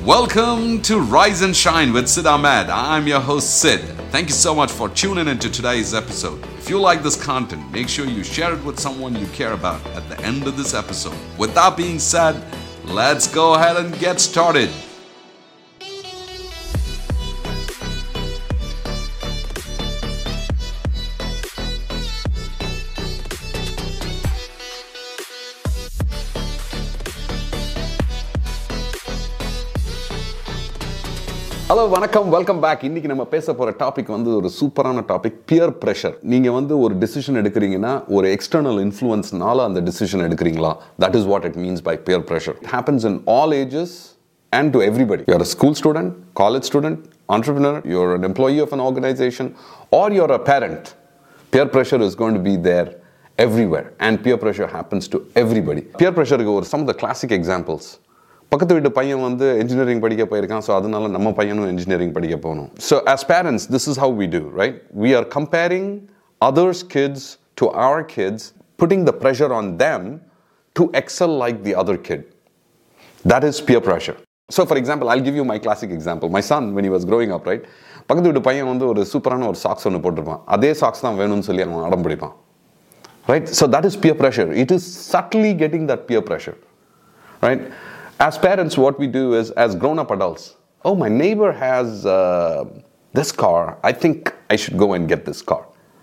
Welcome to Rise and Shine with Sid Ahmed. I'm your host Sid. Thank you so much for tuning into today's episode. If you like this content, make sure you share it with someone you care about at the end of this episode. With that being said, let's go ahead and get started. Hello வணக்கம், welcome back. இன்னைக்கு நம்ம பேச போகிற topic ஒரு சூப்பரான topic, peer pressure. நீங்கள் ஒரு decision எடுக்கிறீங்கன்னா ஒரு எக்ஸ்டர்னல் இன்ஃப்ளூயன்ஸ்னால அந்த டிசிஷன் எடுக்கிறீங்களா? That is what it means by peer pressure. It happens in all ages and to everybody. You're a school student, college student, entrepreneur, you're an employee of an organization, or you're a parent. Peer pressure is going to be there everywhere, and peer pressure happens to everybody. Peer pressure is some of the classic examples. பக்கத்து வீட்டு பையன் engineering படிக்க போயிருக்கான், so அதனால நம்ம பையனும் engineering படிக்க போகணும். So as parents, this is how we do, right? We are comparing others' kids to our kids, putting the pressure on them to excel like the other kid. That is peer pressure. So for example, I'll give you my classic example. My son, when he was growing up, right? பக்கத்து வீட்டு பையன் ஒரு சூப்பரான ஒரு socks ஒன்று போட்டிருப்பான். அதே socks தான் வேணும்னு சொல்லி அவன் அடம் பிடிப்பான். Right? So that is peer pressure. It is subtly getting that peer pressure. Right? As parents, what we do is, as grown-up adults, oh, my neighbor has this car. I think I should go and get this car.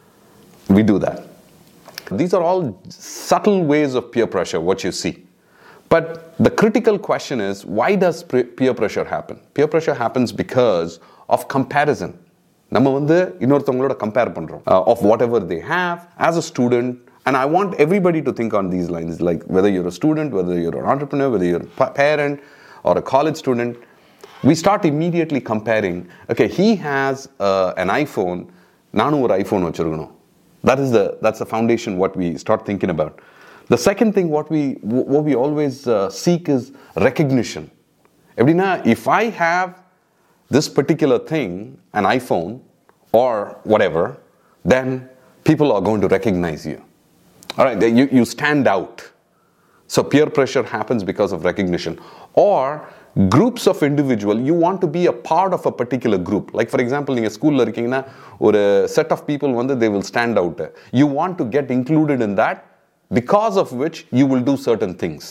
We do that. These are all subtle ways of peer pressure, what you see. But the critical question is, why does peer pressure happen? Peer pressure happens because of comparison. நம்ம இன்னொருத்தவங்களோட compare பண்றோம் of whatever they have as a student. And I want everybody to think on these lines, like whether you're a student, whether you're an entrepreneur, whether you're a parent or a college student, we start immediately comparing. Okay, he has an iPhone, nanu or iPhone vachirukano. That's the foundation what we start thinking about. The second thing what we always seek is recognition. Evidina, if I have this particular thing, an iPhone or whatever, then people are going to recognize you. All right, you stand out. So peer pressure happens because of recognition. Or groups of individuals, you want to be a part of a particular group. Like for example, in a school, or a set of people, they will stand out. You want to get included in that, because of which you will do certain things.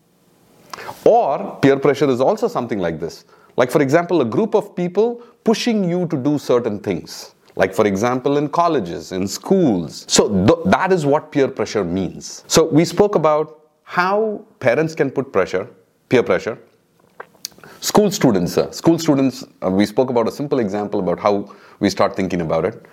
Or peer pressure is also something like this. Like for example, a group of people pushing you to do certain things. Like for example, in colleges, in schools. So that is what peer pressure means. So we spoke about how parents can put pressure, peer pressure. School students, we spoke about a simple example about how we start thinking about it.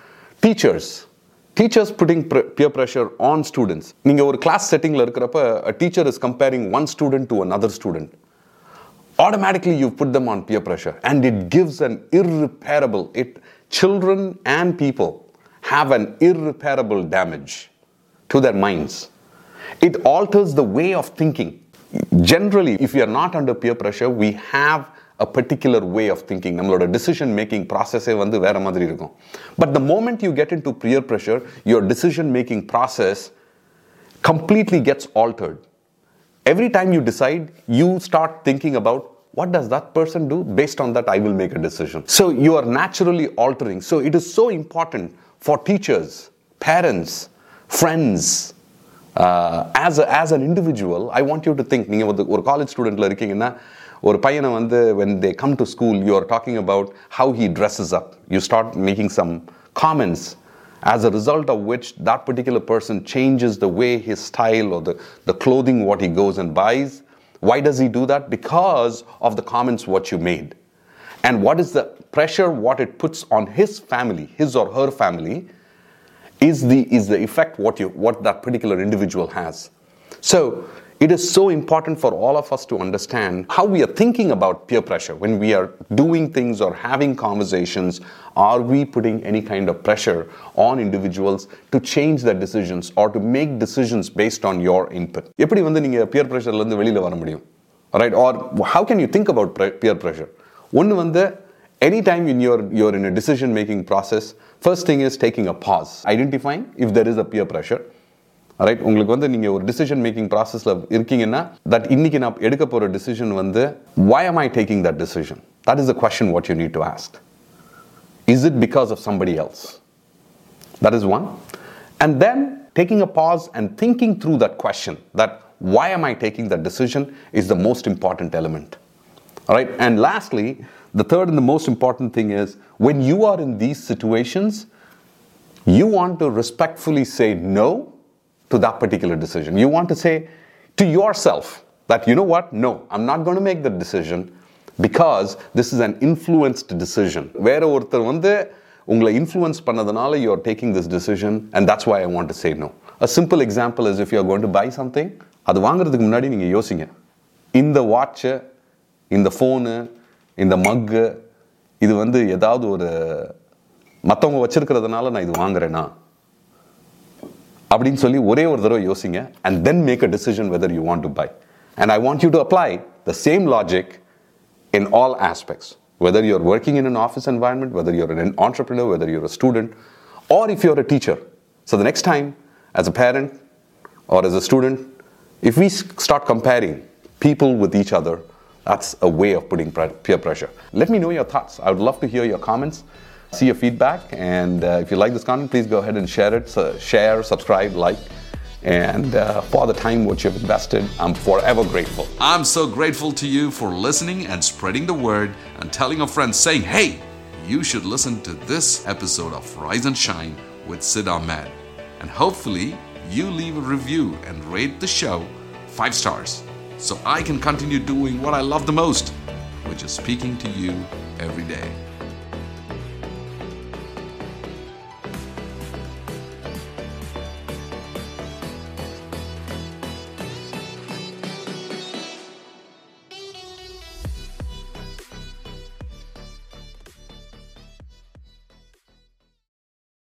Teachers putting peer pressure on students. நீங்க ஒரு class setting la irukkrappa, a teacher is comparing one student to another student. Automatically you put them on peer pressure, and it gives an irreparable, children and people have an irreparable damage to their minds. It alters the way of thinking. Generally, if we are not under peer pressure, we have a particular way of thinking. நம்மளோட decision making process வேற மாதிரி இருக்கும். But the moment you get into peer pressure, your decision making process completely gets altered. Every time you decide, you start thinking about, what does that person do? Based on that, I will make a decision. So you are naturally altering. So it is so important for teachers, parents, friends, as an individual. I want you to think, நீங்க ஒரு college studentல இருக்கீங்கன்னா, ஒரு பையனை when they come to school, you are talking about how he dresses up. You start making some comments, as a result of which that particular person changes the way his style or the clothing what he goes and buys. Why does he do that? Because of the comments what you made. And what is the pressure what it puts on his family, his or her family, is the effect what that particular individual has. So it is so important for all of us to understand how we are thinking about peer pressure. When we are doing things or having conversations, are we putting any kind of pressure on individuals to change their decisions or to make decisions based on your input? எப்படி நீங்க peer pressure ல இருந்து வெளியில வர முடியும்? Right? Or how can you think about peer pressure? ஒன்னு anytime you're in a decision making process, first thing is taking a pause, identifying if there is a peer pressure. Right? உங்களுக்கு வந்து நீங்கள் ஒரு டிசிஷன் மேக்கிங் ப்ராசஸில் இருக்கீங்கன்னா, that இன்னைக்கு நான் எடுக்க போகிற டிசிஷன் வந்து why am I taking that decision? That is the question what you need to ask. Is it because of somebody else? That is one. And then taking a pause and thinking through that question, that why am I taking that decision, is the most important element. All right? And lastly, the third and the most important thing is, when you are in these situations, you want to respectfully say no to that particular decision. You want to say to yourself that, you know what, no, I'm not going to make the decision because this is an influenced decision. வேற ஒருத்தர் வந்து உங்களை influence பண்ணதுனால you are taking this decision, and that's why I want to say no. A simple example is, if you are going to buy something, அது வாங்குறதுக்கு முன்னாடி நீங்கள் யோசிங்க, இந்த வாட்சு, இந்த ஃபோனு, இந்த மக்கு, இது வந்து ஏதாவது ஒரு மற்றவங்க வச்சிருக்கிறதுனால நான் இது வாங்குறேன்னா அப்படின்னு சொல்லி ஒரே ஒரு தடவை யோசிங்க, and then make a decision whether you want to buy. And I want you to apply the same logic in all aspects, whether you're working in an office environment, whether you're an entrepreneur, whether you're a student, or if you're a teacher. So the next time, as a parent or as a student, if we start comparing people with each other, that's a way of putting peer pressure. Let me know your thoughts. I would love to hear your comments, see your feedback, and if you like this content, please go ahead and share it. So share, subscribe, like, and for the time which you've invested, I'm forever grateful. I'm so grateful to you for listening and spreading the word and telling your friends, saying, hey, you should listen to this episode of Rise and Shine with Sid Ahmed. And hopefully you leave a review and rate the show 5 stars, so I can continue doing what I love the most, which is speaking to you every day.